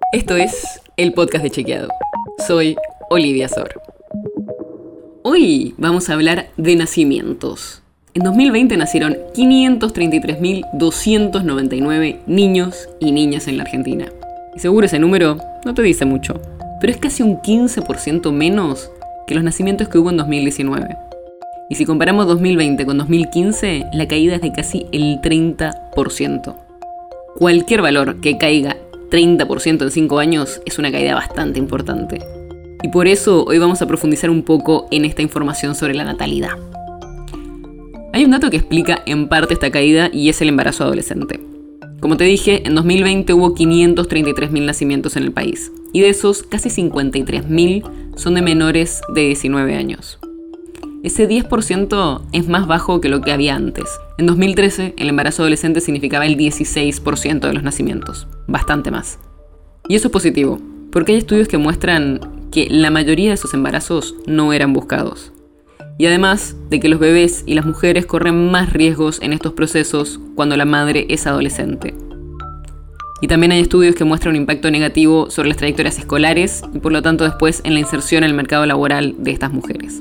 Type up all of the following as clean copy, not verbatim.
Esto es el podcast de Chequeado. Soy Olivia Sor. Hoy vamos a hablar de nacimientos. En 2020 nacieron 533.299 niños y niñas en la Argentina. Y seguro ese número no te dice mucho, pero es casi un 15% menos que los nacimientos que hubo en 2019. Y si comparamos 2020 con 2015, la caída es de casi el 30%. Cualquier valor que caiga 30% en 5 años es una caída bastante importante. Y por eso hoy vamos a profundizar un poco en esta información sobre la natalidad. Hay un dato que explica en parte esta caída y es el embarazo adolescente. Como te dije, en 2020 hubo 533.000 nacimientos en el país. Y de esos, casi 53.000 son de menores de 19 años. Ese 10% es más bajo que lo que había antes. En 2013, el embarazo adolescente significaba el 16% de los nacimientos. Bastante más. Y eso es positivo, porque hay estudios que muestran que la mayoría de esos embarazos no eran buscados. Y además de que los bebés y las mujeres corren más riesgos en estos procesos cuando la madre es adolescente. Y también hay estudios que muestran un impacto negativo sobre las trayectorias escolares y por lo tanto después en la inserción en el mercado laboral de estas mujeres.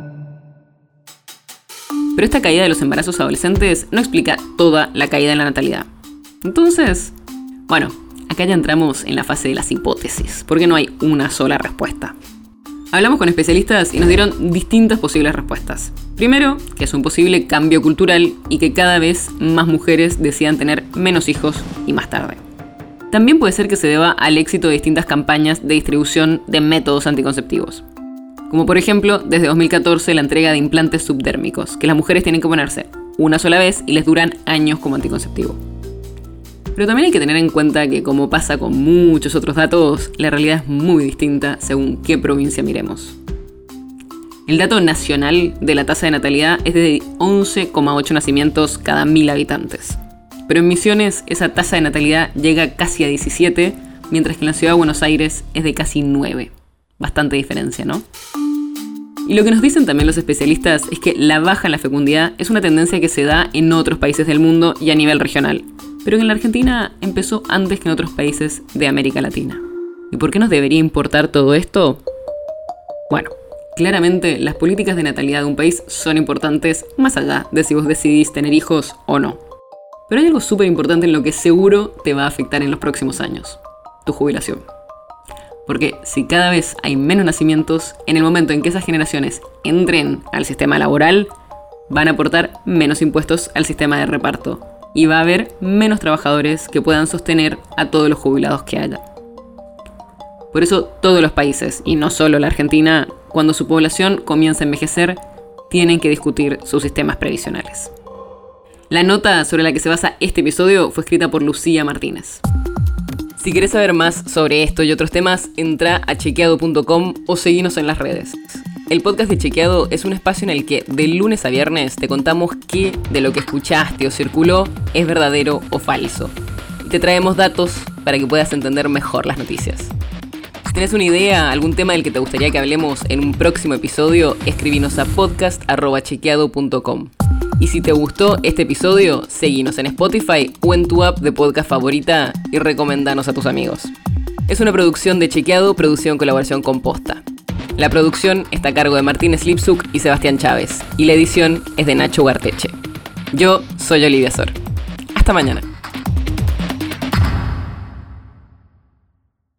Pero esta caída de los embarazos adolescentes no explica toda la caída en la natalidad. Entonces, bueno, acá ya entramos en la fase de las hipótesis, porque no hay una sola respuesta. Hablamos con especialistas y nos dieron distintas posibles respuestas. Primero, que es un posible cambio cultural y que cada vez más mujeres decidan tener menos hijos y más tarde. También puede ser que se deba al éxito de distintas campañas de distribución de métodos anticonceptivos. Como por ejemplo, desde 2014 la entrega de implantes subdérmicos, que las mujeres tienen que ponerse una sola vez y les duran años como anticonceptivo. Pero también hay que tener en cuenta que, como pasa con muchos otros datos, la realidad es muy distinta según qué provincia miremos. El dato nacional de la tasa de natalidad es de 11,8 nacimientos cada 1.000 habitantes. Pero en Misiones esa tasa de natalidad llega casi a 17, mientras que en la ciudad de Buenos Aires es de casi 9. Bastante diferencia, ¿no? Y lo que nos dicen también los especialistas es que la baja en la fecundidad es una tendencia que se da en otros países del mundo y a nivel regional, pero que en la Argentina empezó antes que en otros países de América Latina. ¿Y por qué nos debería importar todo esto? Bueno, claramente las políticas de natalidad de un país son importantes más allá de si vos decidís tener hijos o no. Pero hay algo súper importante en lo que seguro te va a afectar en los próximos años: tu jubilación. Porque si cada vez hay menos nacimientos, en el momento en que esas generaciones entren al sistema laboral, van a aportar menos impuestos al sistema de reparto y va a haber menos trabajadores que puedan sostener a todos los jubilados que haya. Por eso todos los países, y no solo la Argentina, cuando su población comienza a envejecer, tienen que discutir sus sistemas previsionales. La nota sobre la que se basa este episodio fue escrita por Lucía Martínez. Si querés saber más sobre esto y otros temas, entra a chequeado.com o seguinos en las redes. El podcast de Chequeado es un espacio en el que de lunes a viernes te contamos qué de lo que escuchaste o circuló es verdadero o falso. Y te traemos datos para que puedas entender mejor las noticias. Si tenés una idea, algún tema del que te gustaría que hablemos en un próximo episodio, escribinos a podcast@chequeado.com. Y si te gustó este episodio, seguinos en Spotify o en tu app de podcast favorita y recomendanos a tus amigos. Es una producción de Chequeado, producción en colaboración con Posta. La producción está a cargo de Martín Slipsuk y Sebastián Chávez, y la edición es de Nacho Garteche. Yo soy Olivia Sor. Hasta mañana.